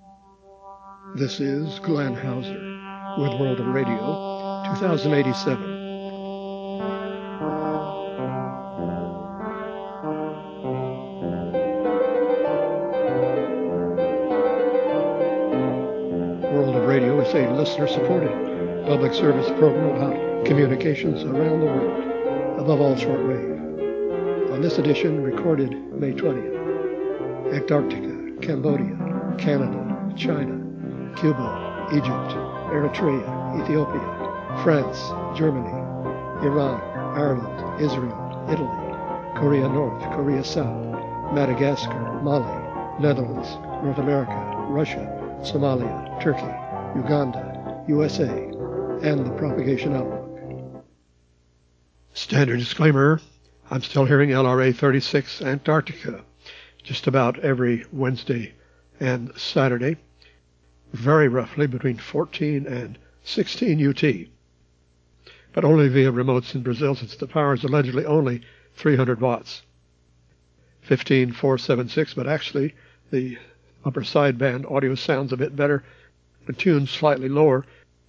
This is Glenn Hauser with World of Radio 2087. World of Radio is a listener-supported public service program about communications around the world, above all shortwave. On this edition, recorded May 20th, Antarctica, Cambodia, Canada, China, Cuba, Egypt, Eritrea, Ethiopia, France, Germany, Iran, Ireland, Israel, Italy, Korea North, Korea South, Madagascar, Mali, Netherlands, North America, Russia, Somalia, Turkey, Uganda, USA, and the propagation outlook. Standard disclaimer, I'm still hearing LRA 36 Antarctica just about every Wednesday and Saturday, very roughly between 14 and 16 UT, but only via remotes in Brazil since the power is allegedly only 300 watts. 15476, but actually the upper sideband audio sounds a bit better, the tune's slightly lower,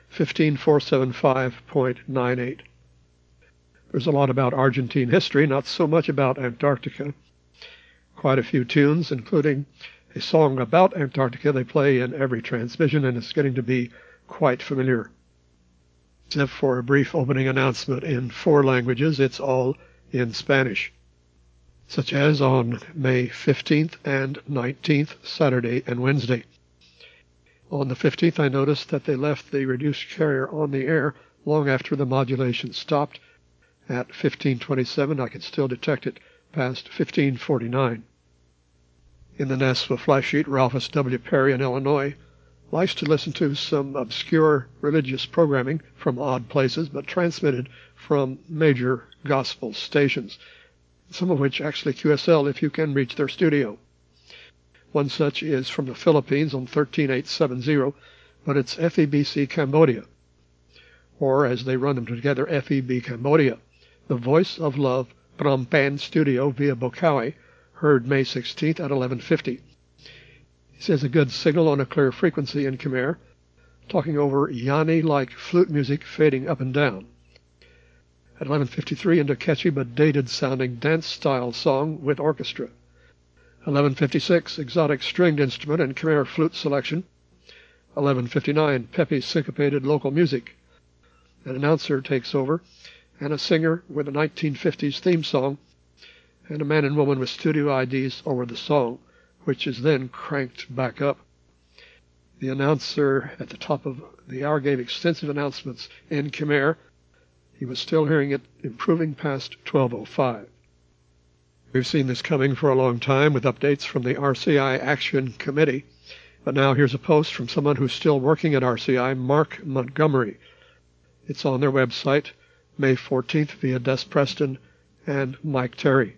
15475.98. There's a lot about Argentine history, not so much about Antarctica. Quite a few tunes, including a song about Antarctica they play in every transmission, and it's getting to be quite familiar. Except for a brief opening announcement in 4 languages, it's all in Spanish, such as on May 15th and 19th, Saturday and Wednesday. On the 15th, I noticed that they left the reduced carrier on the air long after the modulation stopped. At 1527, I could still detect it past 1549. In the NASFA flash sheet, Ralphus W. Perry in Illinois likes to listen to some obscure religious programming from odd places, but transmitted from major gospel stations, some of which actually QSL if you can reach their studio. One such is from the Philippines on 13870, but it's FEBC Cambodia, or as they run them together, FEB Cambodia, the Voice of Love Phnom Penh studio via Bokawi, heard May 16th at 1150. He says a good signal on a clear frequency in Khmer, talking over Yanni-like flute music fading up and down. At 1153, into catchy but dated-sounding dance-style song with orchestra. 1156, exotic stringed instrument and Khmer flute selection. 1159, peppy syncopated local music. An announcer takes over, and a singer with a 1950s theme song, and a man and woman with studio IDs over the song, which is then cranked back up. The announcer at the top of the hour gave extensive announcements in Khmer. He was still hearing it improving past 12:05. We've seen this coming for a long time with updates from the RCI Action Committee, but now here's a post from someone who's still working at RCI, Mark Montgomery. It's on their website, May 14th, via Des Preston and Mike Terry.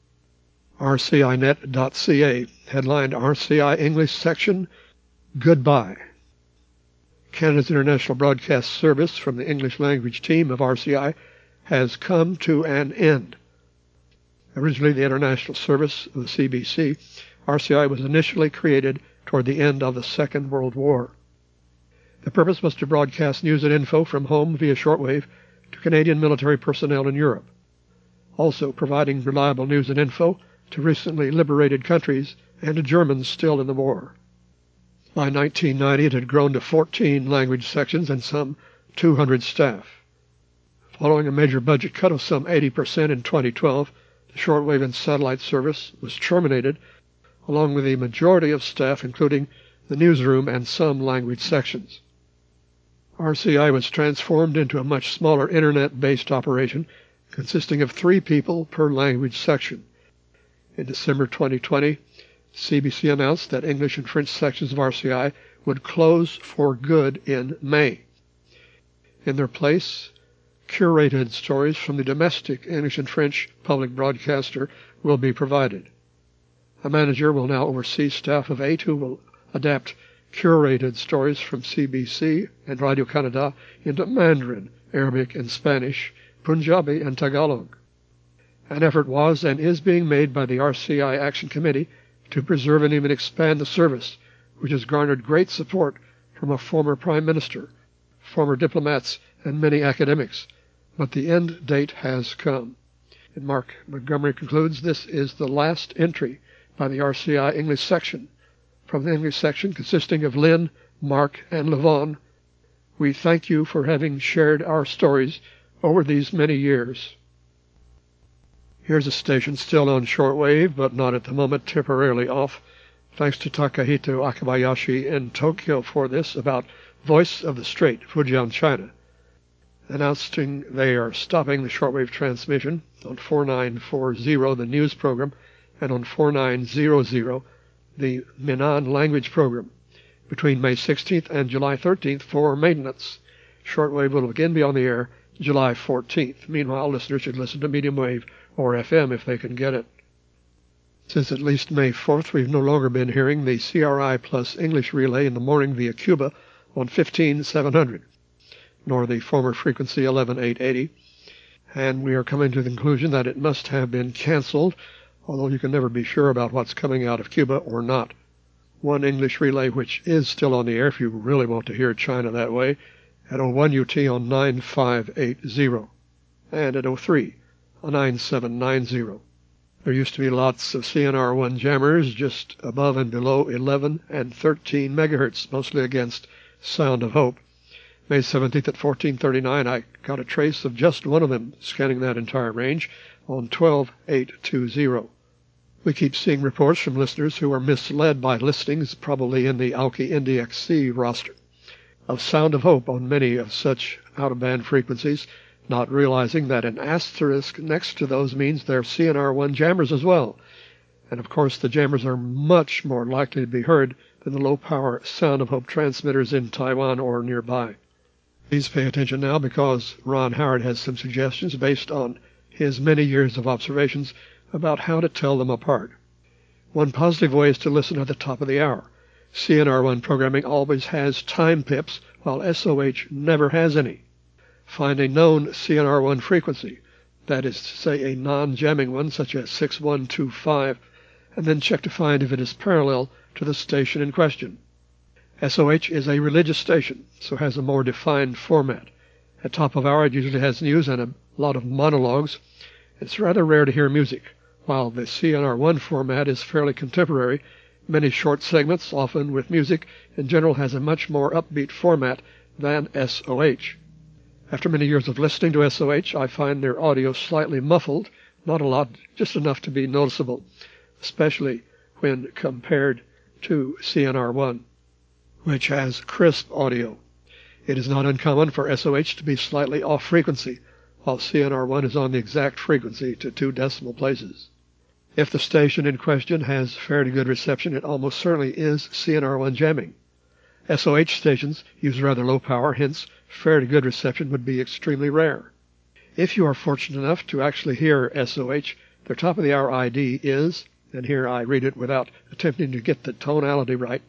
RCINet.ca, headlined RCI English section, Goodbye. Canada's International Broadcast Service from the English language team of RCI has come to an end. Originally the international service of the CBC, RCI was initially created toward the end of the Second World War. The purpose was to broadcast news and info from home via shortwave to Canadian military personnel in Europe, also providing reliable news and info to recently liberated countries and to Germans still in the war. By 1990, it had grown to 14 language sections and some 200 staff. Following a major budget cut of some 80% in 2012, the shortwave and satellite service was terminated, along with the majority of staff, including the newsroom and some language sections. RCI was transformed into a much smaller internet-based operation, consisting of 3 people per language section. In December 2020, CBC announced that English and French sections of RCI would close for good in May. In their place, curated stories from the domestic English and French public broadcaster will be provided. A manager will now oversee staff of 8 who will adapt curated stories from CBC and Radio-Canada into Mandarin, Arabic and Spanish, Punjabi and Tagalog. An effort was and is being made by the RCI Action Committee to preserve and even expand the service which has garnered great support from a former prime minister, former diplomats, and many academics. But the end date has come. And Mark Montgomery concludes, this is the last entry by the RCI English section. From the English section, consisting of Lynn, Mark, and Levon, we thank you for having shared our stories over these many years. Here's a station still on shortwave, but not at the moment, temporarily off. Thanks to Takahito Akabayashi in Tokyo for this, about Voice of the Strait, Fujian, China, announcing they are stopping the shortwave transmission on 4940, the news program, and on 4900, the Minnan language program, between May 16th and July 13th for maintenance. Shortwave will again be on the air July 14th. Meanwhile, listeners should listen to medium wave or FM if they can get it. Since at least May 4th, we've no longer been hearing the CRI plus English relay in the morning via Cuba on 15700, nor the former frequency 11880, and we are coming to the conclusion that it must have been canceled, although you can never be sure about what's coming out of Cuba or not. One English relay which is still on the air, if you really want to hear China that way, at 01 UT on 9580, and at 03 on 9790. There used to be lots of CNR1 jammers just above and below 11 and 13 megahertz, mostly against Sound of Hope. May 17th at 1439, I got a trace of just one of them scanning that entire range on 12820. We keep seeing reports from listeners who are misled by listings, probably in the Alki NDXC roster, of Sound of Hope on many of such out-of-band frequencies, not realizing that an asterisk next to those means they're CNR1 jammers as well. And of course the jammers are much more likely to be heard than the low-power Sound of Hope transmitters in Taiwan or nearby. Please pay attention now, because Ron Howard has some suggestions based on his many years of observations about how to tell them apart. One positive way is to listen at the top of the hour. CNR1 programming always has time pips, while SOH never has any. Find a known CNR1 frequency, that is to say a non-jamming one such as 6125, and then check to find if it is parallel to the station in question. SOH is a religious station, so has a more defined format. At top of hour it usually has news and a lot of monologues. It's rather rare to hear music, while the CNR1 format is fairly contemporary. Many short segments, often with music, in general has a much more upbeat format than SOH. After many years of listening to SOH, I find their audio slightly muffled, not a lot, just enough to be noticeable, especially when compared to CNR1, which has crisp audio. It is not uncommon for SOH to be slightly off frequency, while CNR1 is on the exact frequency to 2 decimal places. If the station in question has fairly good reception, it almost certainly is CNR1 jamming. SOH stations use rather low power, hence fairly good reception would be extremely rare. If you are fortunate enough to actually hear SOH, their top of the hour ID is, and here I read it without attempting to get the tonality right,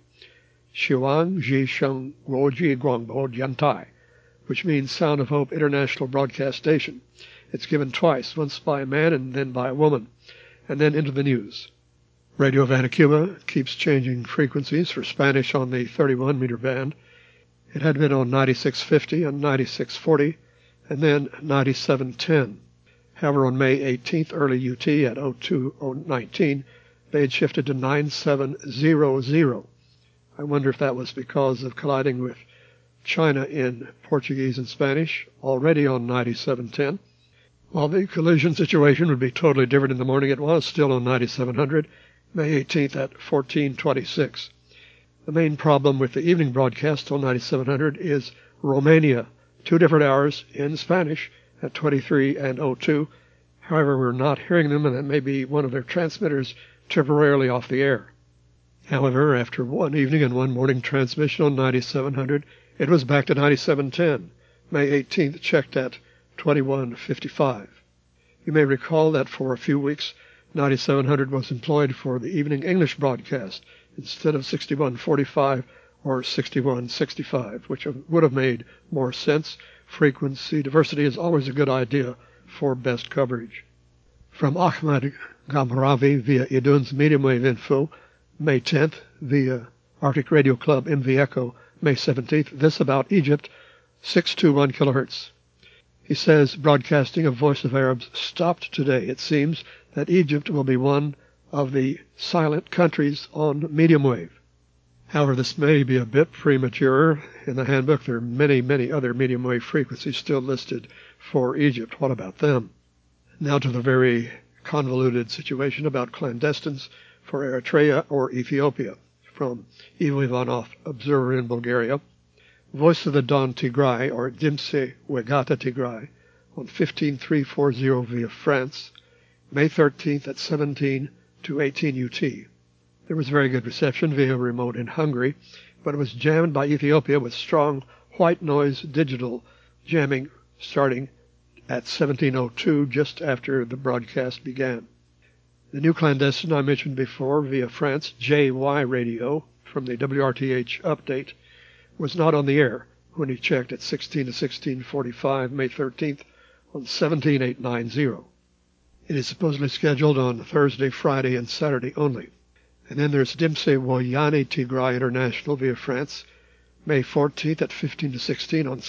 Xiwang Ji Sheng Guoji Guangbo Jiantai, which means Sound of Hope International Broadcast Station. It's given twice, once by a man and then by a woman, and then into the news. Radio Havana, Cuba keeps changing frequencies for Spanish on the 31-meter band. It had been on 9650 and 9640, and then 9710. However, on May 18th, early UT at 02019, they had shifted to 9700. I wonder if that was because of colliding with China in Portuguese and Spanish, already on 9710. While the collision situation would be totally different in the morning, it was still on 9700, May 18th at 1426. The main problem with the evening broadcast on 9700 is Romania, 2 different hours in Spanish at 23 and 02. However, we're not hearing them, and that may be one of their transmitters temporarily off the air. However, after one evening and one morning transmission on 9700, it was back to 9710, May 18th, checked at 2155. You may recall that for a few weeks, 9700 was employed for the evening English broadcast instead of 6145 or 6165, which would have made more sense. Frequency diversity is always a good idea for best coverage. From Ahmad Gamravi via Idun's medium wave info, May 10th, via Arctic Radio Club MV Echo, May 17th. This about Egypt, 621 kilohertz. He says broadcasting of Voice of Arabs stopped today. It seems that Egypt will be one of the silent countries on medium wave. However, this may be a bit premature. In the handbook, there are many, many other medium wave frequencies still listed for Egypt. What about them? Now to the very convoluted situation about clandestines for Eritrea or Ethiopia. From Ivo Ivanov, Observer in Bulgaria. Voice of the Dawn Tigray, or Dimse Wegata Tigray, on 15340 via France, May 13th at 17 to 18 UT. There was very good reception via remote in Hungary, but it was jammed by Ethiopia with strong white noise digital jamming starting at 1702 just after the broadcast began. The new clandestine I mentioned before via France, JY Radio, from the WRTH update, was not on the air when he checked at 16 to 16:45 May 13th on 17890. It is supposedly scheduled on Thursday, Friday, and Saturday only. And then there's Dimse Woyani Tigray International via France, May 14th at 15 to 16 on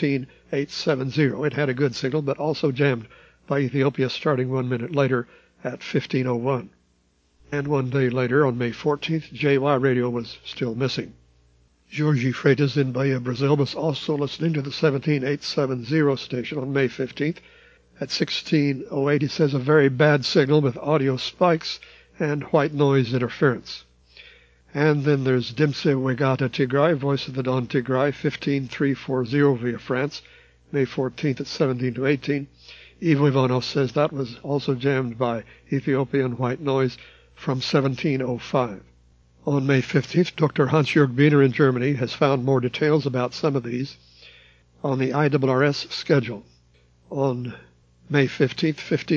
17870. It had a good signal, but also jammed by Ethiopia starting 1 minute later at 1501. And 1 day later, on May 14th, JY Radio was still missing. Jorge Freitas in Bahia, Brazil, was also listening to the 17870 station on May 15th at 1608. He says a very bad signal with audio spikes and white noise interference. And then there's Dimse Wegata Tigray, Voice of the Dawn Tigray, 15340 via France, May 14th at 17 to 18. Ivo Ivanov says that was also jammed by Ethiopian white noise from 1705. On May 15th, Dr. Hans-Jörg Biener in Germany has found more details about some of these on the IRRS schedule. On May 15th,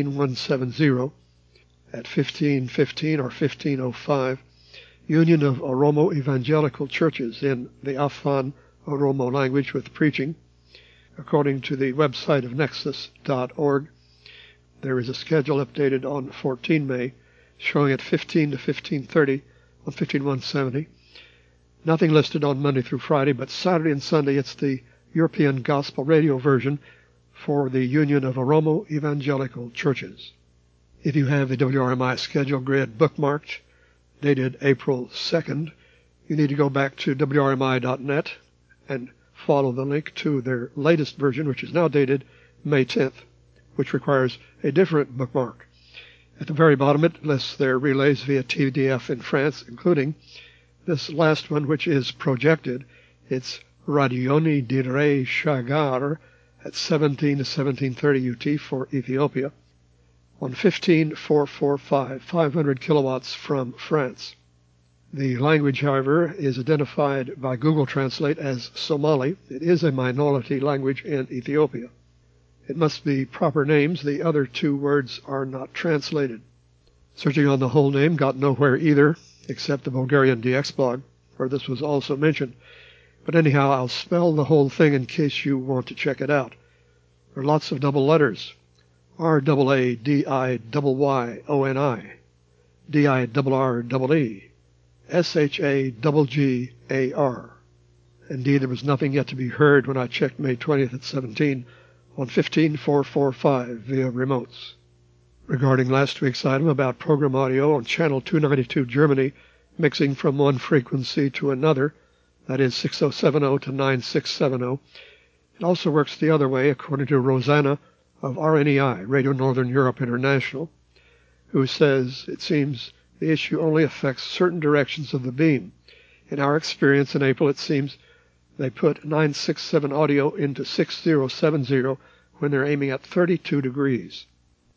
15170, at 1515 or 1505, Union of Oromo Evangelical Churches in the Afan Oromo language with preaching. According to the website of nexus.org, there is a schedule updated on 14 May showing at 15 to 1530 on 15170. Nothing listed on Monday through Friday, but Saturday and Sunday it's the European Gospel Radio version for the Union of Oromo Evangelical Churches. If you have the WRMI schedule grid bookmarked, dated April 2nd, you need to go back to WRMI.net and follow the link to their latest version, which is now dated May 10th, which requires a different bookmark. At the very bottom, it lists their relays via TDF in France, including this last one, which is projected. It's Radioni Dire Shagar at 17 to 1730 UT for Ethiopia on 15445, 500 kilowatts from France. The language, however, is identified by Google Translate as Somali. It is a minority language in Ethiopia. It must be proper names. The other two words are not translated. Searching on the whole name got nowhere either, except the Bulgarian DX blog, where this was also mentioned. But anyhow, I'll spell the whole thing in case you want to check it out. There are lots of double letters. R-A-A-D-I-Y-Y-O-N-I, D-I-R-R-E-E, S-H-A-G-G-A-R. Indeed, there was nothing yet to be heard when I checked May 20th at 17 on 15445 via remotes. Regarding last week's item about program audio on channel 292 Germany, mixing from one frequency to another, that is 6070 to 9670, it also works the other way, according to Rosanna of RNEI, Radio Northern Europe International, who says it seems the issue only affects certain directions of the beam. In our experience in April, it seems they put 967 audio into 6070 when they're aiming at 32 degrees.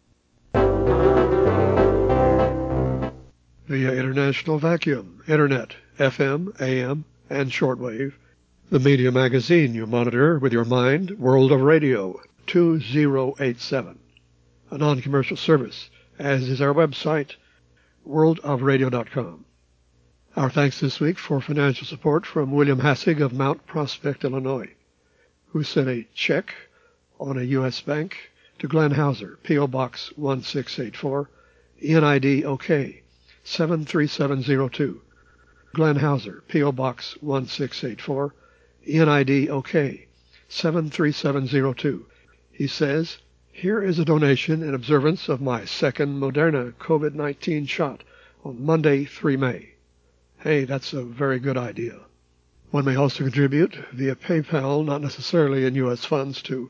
Via International Vacuum, Internet, FM, AM, and shortwave, the media magazine you monitor with your mind, World of Radio, 2087. A non-commercial service, as is our website, worldofradio.com. Our thanks this week for financial support from William Hassig of Mount Prospect, Illinois, who sent a check on a U.S. bank to Glenn Hauser, P.O. Box 1684, ENID OK 73702, Glenn Hauser, P.O. Box 1684, ENID OK 73702. He says, "Here is a donation in observance of my second Moderna COVID-19 shot on Monday, 3 May. Hey, that's a very good idea. One may also contribute via PayPal, not necessarily in U.S. funds, to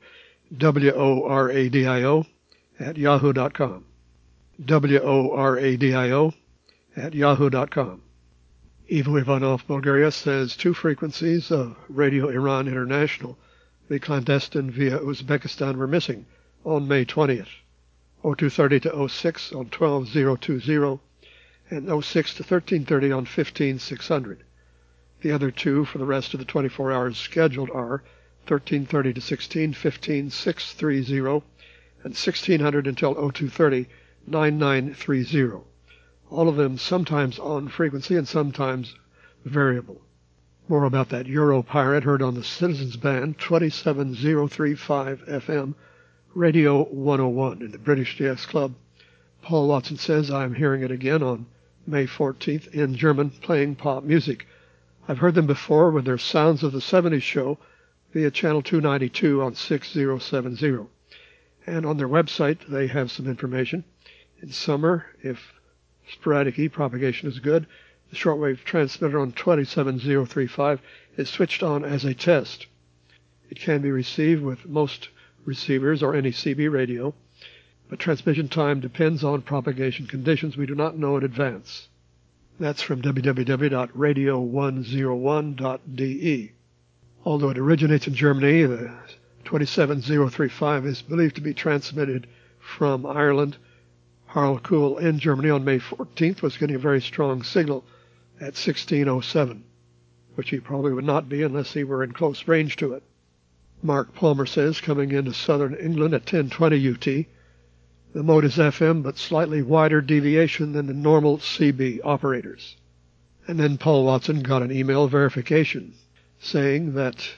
WORADIO@yahoo.com. WORADIO@yahoo.com. Ivo Ivanov, Bulgaria, says 2 frequencies of Radio Iran International, the clandestine via Uzbekistan, were missing on May 20th, 0230 to 06 on 12020 and 06 to 1330 on 15600. The other 2 for the rest of the 24 hours scheduled are 1330 to 16, 15630, and 1600 until 0230, 9930. All of them sometimes on frequency and sometimes variable. More about that Euro pirate heard on the Citizens Band 27035 FM, Radio 101 in the British Jazz Club. Paul Watson says, "I'm hearing it again on May 14th in German, playing pop music. I've heard them before with their Sounds of the 70s show via channel 292 on 6070. And on their website, they have some information. In summer, if sporadic e-propagation is good, the shortwave transmitter on 27035 is switched on as a test. It can be received with most receivers or any CB radio, but transmission time depends on propagation conditions we do not know in advance." That's from www.radio101.de. Although it originates in Germany, the 27035 is believed to be transmitted from Ireland. Harlequin in Germany on May 14th was getting a very strong signal at 1607, which he probably would not be unless he were in close range to it. Mark Palmer says, coming into southern England at 1020 UT, the mode is FM, but slightly wider deviation than the normal CB operators. And then Paul Watson got an email verification saying that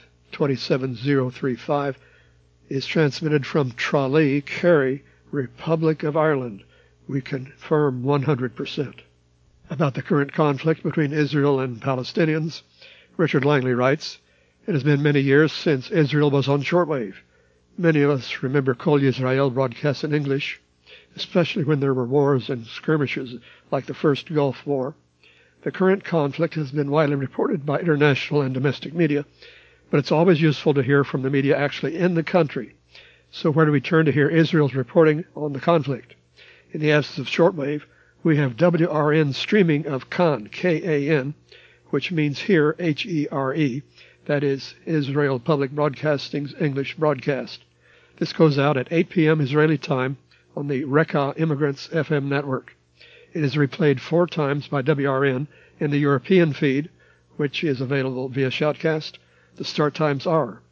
27035 is transmitted from Tralee, Kerry, Republic of Ireland. We confirm 100%. About the current conflict between Israel and Palestinians, Richard Langley writes, "It has been many years since Israel was on shortwave. Many of us remember Kol Yisrael broadcast in English, especially when there were wars and skirmishes like the First Gulf War. The current conflict has been widely reported by international and domestic media, but it's always useful to hear from the media actually in the country. So where do we turn to hear Israel's reporting on the conflict? In the absence of shortwave, we have WRN streaming of Kan, K-A-N, which means here, H-E-R-E, that is Israel Public Broadcasting's English broadcast. This goes out at 8 p.m. Israeli time on the Reka Immigrants FM network. It is replayed 4 times by WRN in the European feed, which is available via Shoutcast. The start times are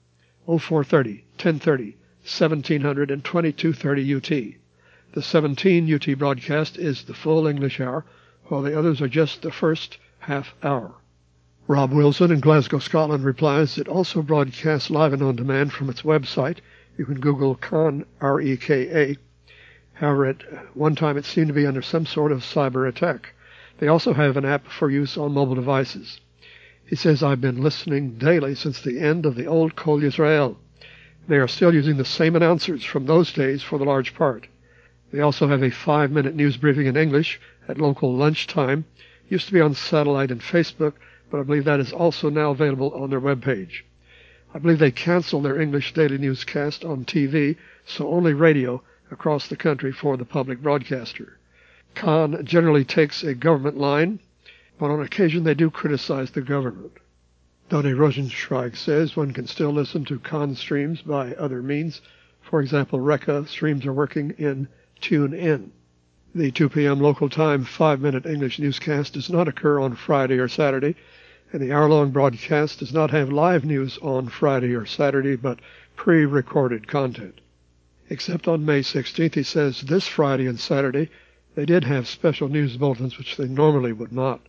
0430, 1030, 1700, and 2230 UT. The 17 UT broadcast is the full English hour, while the others are just the first half hour." Rob Wilson in Glasgow, Scotland replies, "It also broadcasts live and on demand from its website. You can Google Kan, R-E-K-A. However, at one time it seemed to be under some sort of cyber attack. They also have an app for use on mobile devices." He says, "I've been listening daily since the end of the old Kol Yisrael. They are still using the same announcers from those days for the large part. They also have a 5-minute news briefing in English at local lunchtime. Used to be on satellite and Facebook, but I believe that is also now available on their webpage. I believe they canceled their English daily newscast on TV, so only radio across the country for the public broadcaster. Kan generally takes a government line, but on occasion they do criticize the government." Donny Rosenschweig says one can still listen to Kan streams by other means. For example, Reka streams are working in TuneIn. The 2 p.m. local time 5-minute English newscast does not occur on Friday or Saturday, and the hour-long broadcast does not have live news on Friday or Saturday, but pre-recorded content. Except on May 16th, he says this Friday and Saturday they did have special news bulletins which they normally would not.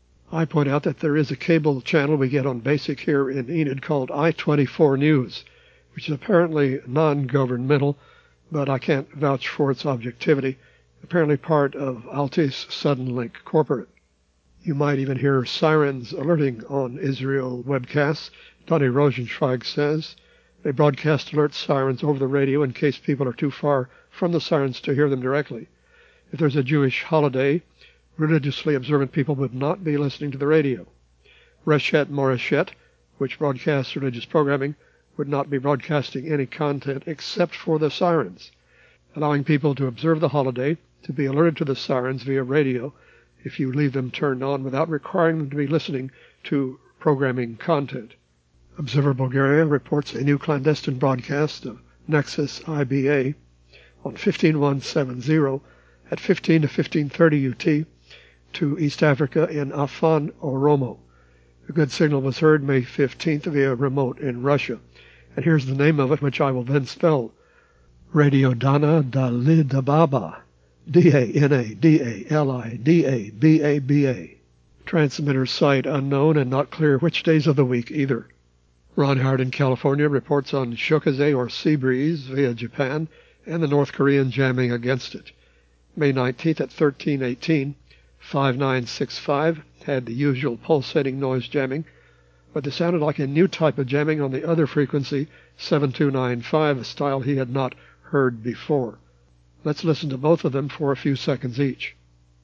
I point out that there is a cable channel we get on Basic here in Enid called I-24 News, which is apparently non-governmental, but I can't vouch for its objectivity, apparently part of Altice Suddenlink Corporate. You might even hear sirens alerting on Israel webcasts. Donny Rosenzweig says they broadcast alert sirens over the radio in case people are too far from the sirens to hear them directly. If there's a Jewish holiday, religiously observant people would not be listening to the radio. Reshet Moreshet, which broadcasts religious programming, would not be broadcasting any content except for the sirens, allowing people to observe the holiday, to be alerted to the sirens via radio if you leave them turned on without requiring them to be listening to programming content. Observer Bulgaria reports a new clandestine broadcast of Nexus IBA on 15170 at 15 to 1530 UT to East Africa in Afan Oromo. A good signal was heard May 15th via remote in Russia. And here's the name of it, which I will then spell. Radio Dana Dalidababa, DANADALIDABABA. Transmitter site unknown and not clear which days of the week either. Ron Howard in California reports on Shokaze or Sea Breeze via Japan and the North Korean jamming against it. May 19th at 1318, 5965 had the usual pulsating noise jamming, but it sounded like a new type of jamming on the other frequency, 7295, a style he had not heard before. Let's listen to both of them for a few seconds each.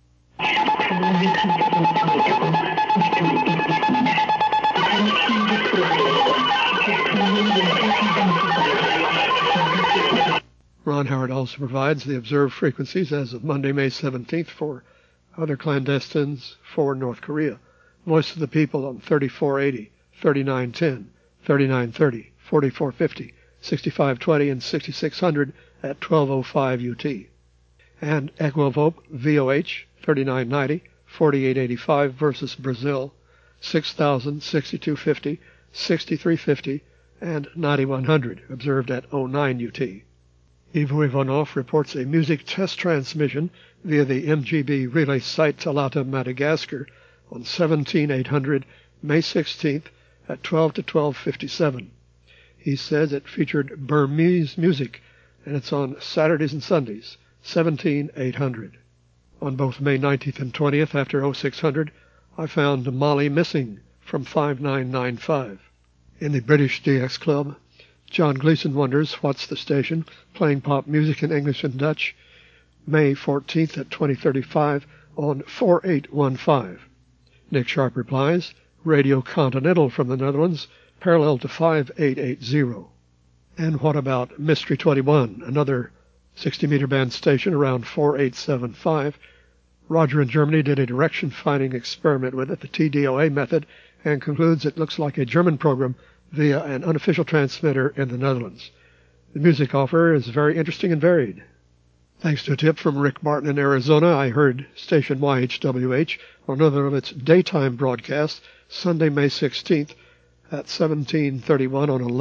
Ron Howard also provides the observed frequencies as of Monday, May 17th for other clandestines for North Korea. Voice of the People on 3480, 3910, 3930, 4450, 6520, and 6600 at 1205 UT. And Equivoke VOH 3990, 4885 versus Brazil, 6000, 6250, 6350, and 9100, observed at 09 UT. Ivo Ivanov reports a music test transmission via the MGB relay site Talata, Madagascar on 17800 May 16th at 12 to 1257. He says it featured Burmese music and it's on Saturdays and Sundays, 17800. On both May 19th and 20th after 0600, I found Mali Missing from 5995. In the British DX Club, John Gleason wonders what's the station, playing pop music in English and Dutch, May 14th at 2035 on 4815. Nick Sharp replies, Radio Continental from the Netherlands, parallel to 5880. And what about Mystery 21, another 60-meter band station around 4875? Roger in Germany did a direction-finding experiment with it, the TDOA method, and concludes it looks like a German program via an unofficial transmitter in the Netherlands. The music offer is very interesting and varied. Thanks to a tip from Rick Martin in Arizona, I heard station YHWH on another of its daytime broadcasts Sunday, May 16th at 1731 on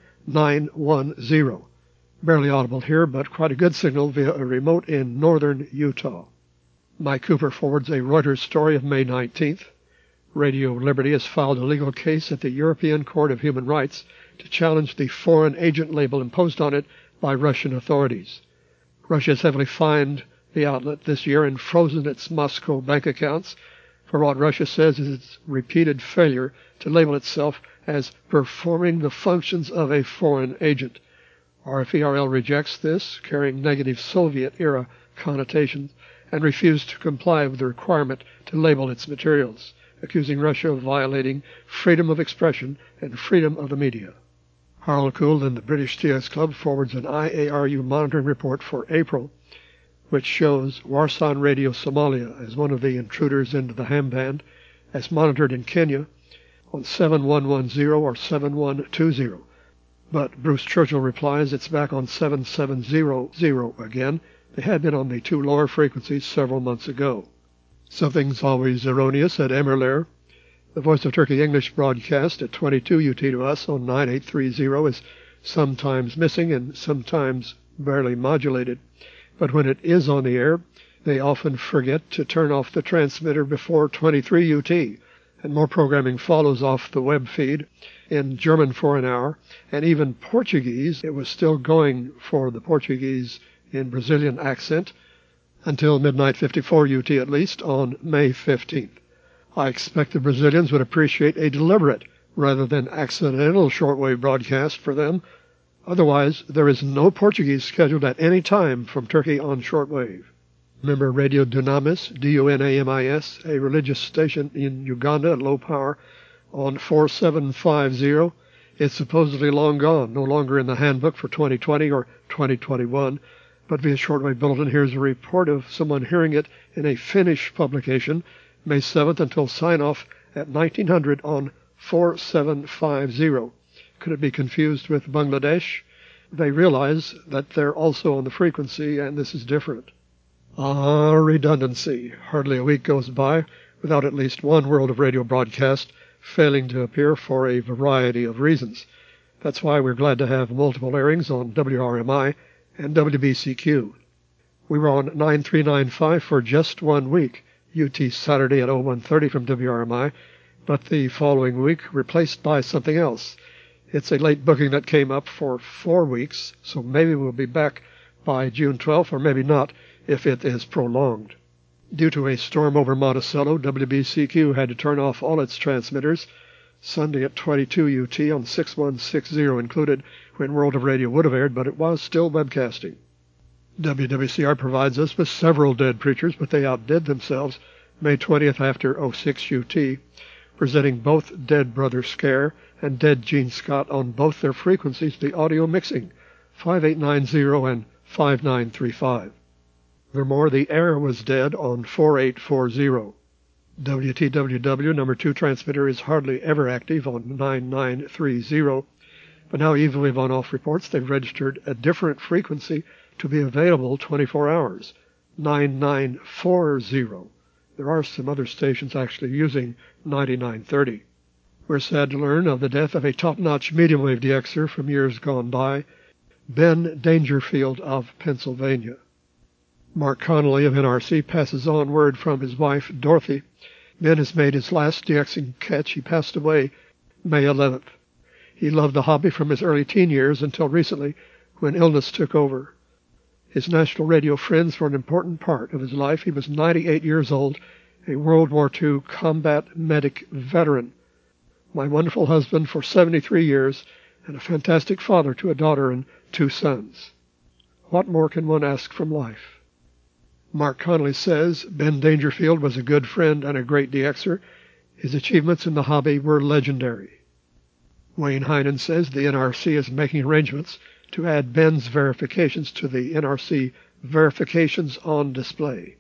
11910. Barely audible here, but quite a good signal via a remote in northern Utah. Mike Cooper forwards a Reuters story of May 19th. Radio Liberty has filed a legal case at the European Court of Human Rights to challenge the foreign agent label imposed on it by Russian authorities. Russia has heavily fined the outlet this year and frozen its Moscow bank accounts for what Russia says is its repeated failure to label itself as performing the functions of a foreign agent. RFERL rejects this, carrying negative Soviet-era connotations, and refused to comply with the requirement to label its materials, accusing Russia of violating freedom of expression and freedom of the media. Harold Kuhl in the British TX Club forwards an IARU monitoring report for April, which shows Warsan Radio Somalia as one of the intruders into the ham band, as monitored in Kenya on 7110 or 7120. But Bruce Churchill replies it's back on 7700 again. They had been on the two lower frequencies several months ago. Something's always erroneous at Emerlair. The Voice of Turkey English broadcast at 22 UT to us on 9830 is sometimes missing and sometimes barely modulated. But when it is on the air, they often forget to turn off the transmitter before 23 UT, and more programming follows off the web feed in German for an hour, and even Portuguese. It was still going for the Portuguese in Brazilian accent until midnight 54 UT at least on May 15th. I expect the Brazilians would appreciate a deliberate rather than accidental shortwave broadcast for them. Otherwise, there is no Portuguese scheduled at any time from Turkey on shortwave. Remember Radio Dunamis, D-U-N-A-M-I-S, a religious station in Uganda at low power on 4750. It's supposedly long gone, no longer in the handbook for 2020 or 2021. But via shortwave bulletin, here's a report of someone hearing it in a Finnish publication, May 7th until sign-off at 1900 on 4750. Could it be confused with Bangladesh? They realize that they're also on the frequency, and this is different. Redundancy. Hardly a week goes by without at least one World of Radio broadcast failing to appear for a variety of reasons. That's why we're glad to have multiple airings on WRMI and WBCQ. We were on 9395 for just 1 week, UT Saturday at 0130 from WRMI, but the following week replaced by something else. It's a late booking that came up for 4 weeks, so maybe we'll be back by June 12th, or maybe not if it is prolonged. Due to a storm over Monticello, WBCQ had to turn off all its transmitters. Sunday at 22 UT on 6160 included when World of Radio would have aired, but it was still webcasting. WWCR provides us with several dead preachers, but they outdid themselves May 20th after 06 UT, presenting both Dead Brother Scare and Dead Gene Scott on both their frequencies, the audio mixing, 5890 and 5935. Furthermore, the air was dead on 4840. WTWW number 2 transmitter is hardly ever active on 9930, but now EvoWave on-off reports they've registered a different frequency to be available 24 hours, 9940. There are some other stations actually using 9930. We're sad to learn of the death of a top-notch medium-wave DXer from years gone by, Ben Dangerfield of Pennsylvania. Mark Connolly of NRC passes on word from his wife, Dorothy. Ben has made his last DXing catch. He passed away May 11th. He loved the hobby from his early teen years until recently when illness took over. His national radio friends were an important part of his life. He was 98 years old, a World War II combat medic veteran, my wonderful husband for 73 years, and a fantastic father to a daughter and 2 sons. What more can one ask from life? Mark Connolly says Ben Dangerfield was a good friend and a great DXer. His achievements in the hobby were legendary. Wayne Heinen says the NRC is making arrangements to add Ben's verifications to the NRC Verifications on Display.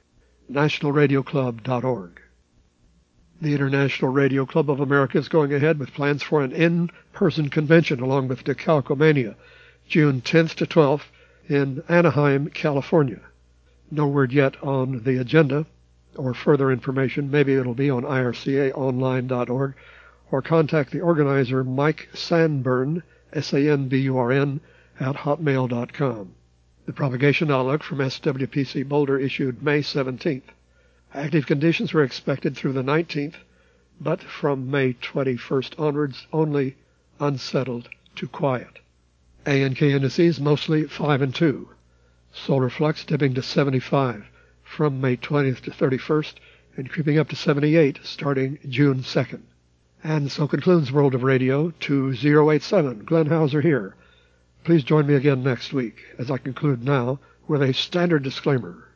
NationalRadioClub.org. The International Radio Club of America is going ahead with plans for an in-person convention along with Decalcomania, June 10th to 12th in Anaheim, California. No word yet on the agenda or further information. Maybe it'll be on ircaonline.org, or contact the organizer Mike Sanburn, Sanburn, at hotmail.com. The propagation outlook from SWPC Boulder issued May 17th. Active conditions were expected through the 19th, but from May 21st onwards only unsettled to quiet. ANK indices mostly 5 and 2. Solar flux dipping to 75 from May 20th to 31st and creeping up to 78 starting June 2nd. And so concludes World of Radio 2087. Glenn Hauser here. Please join me again next week as I conclude now with a standard disclaimer.